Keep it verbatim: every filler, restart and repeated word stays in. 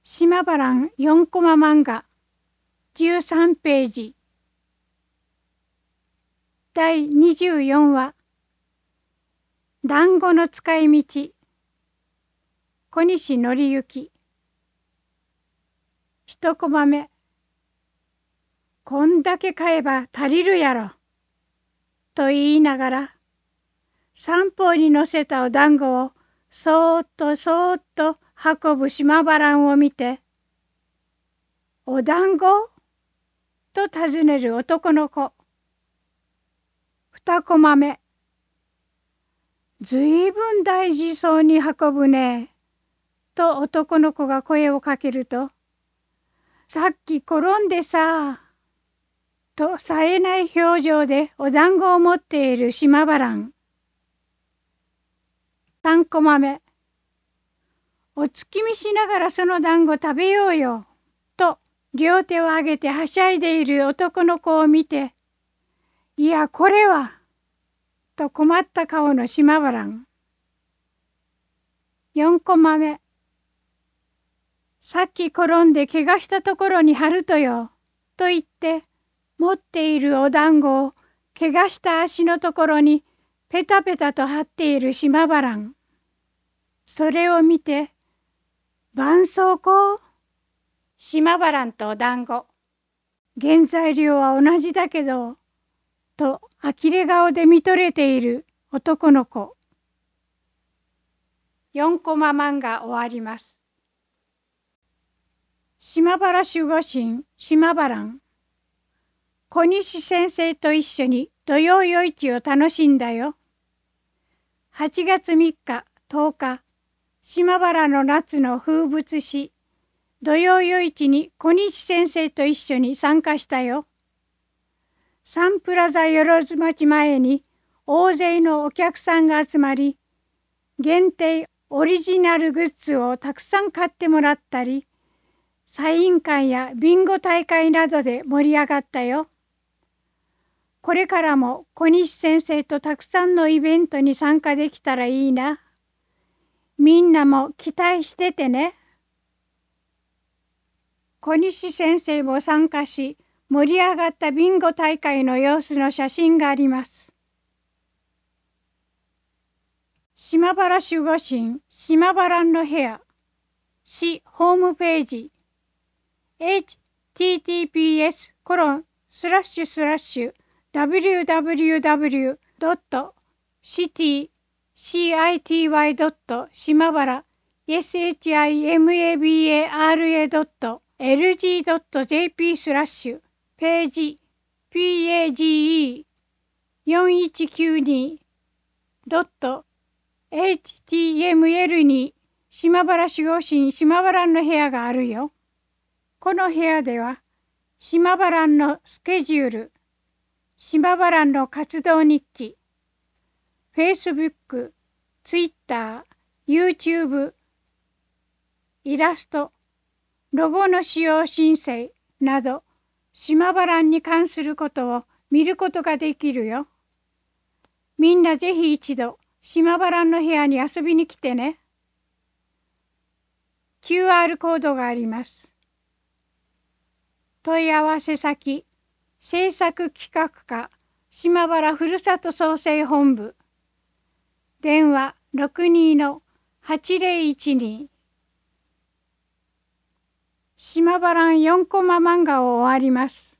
島原んよんコマ漫画じゅうさんページだいにじゅうよんわ団子の使い道小西紀之一コマ目こんだけ買えば足りるやろと言いながら三方に乗せたお団子をそーっとそーっと運ぶ島原を見て「お団子?」と尋ねる男の子。二コマ目ずいぶん大事そうに運ぶねと男の子が声をかけると「さっき転んでさ」と冴えない表情でお団子を持っている島原。三コマ目お月見しながらその団子食べようよと両手を上げてはしゃいでいる男の子を見て「いやこれは」と困った顔の島原。四コマ目さっき転んで怪我したところに貼るとよと言って持っているお団子を怪我した足のところにペタペタと貼っている島原。それを見て「絆創膏?」島原とお団子原材料は同じだけどと呆れ顔で見とれている男の子。よんコマ漫画終わります。島原守護神島原。小西先生と一緒に土曜夜市を楽しんだよ。はちがつみっか、とおか、島原の夏の風物詩、土曜夜市に小西先生と一緒に参加したよ。サンプラザよろず町前に大勢のお客さんが集まり、限定オリジナルグッズをたくさん買ってもらったり、サイン会やビンゴ大会などで盛り上がったよ。これからも小西先生とたくさんのイベントに参加できたらいいな。みんなも期待しててね。小西先生も参加し、盛り上がったビンゴ大会の様子の写真があります。島原守護神島原の部屋市ホームページ エイチティーティーピーエスコロンスラッシュスラッシュダブリューダブリューダブリュードットシティシーアイティーワイドット島原 エスエイチアイエムエービーエーアールエードットエルジードットジェーピースラッシュページ ピーエージーイーよんいちきゅうにドットエイチティーエムエル に島原守護神島原の部屋があるよ。この部屋では島原のスケジュール、島原の活動日記、Facebook、Twitter、YouTube、イラスト、ロゴの使用申請など島原に関することを見ることができるよ。みんなぜひ一度島原の部屋に遊びに来てね。キューアール コードがあります。問い合わせ先、制作企画課島原ふるさと創生本部。電話 ろくにーのはちぜろいちに。島原よんコマ漫画を終わります。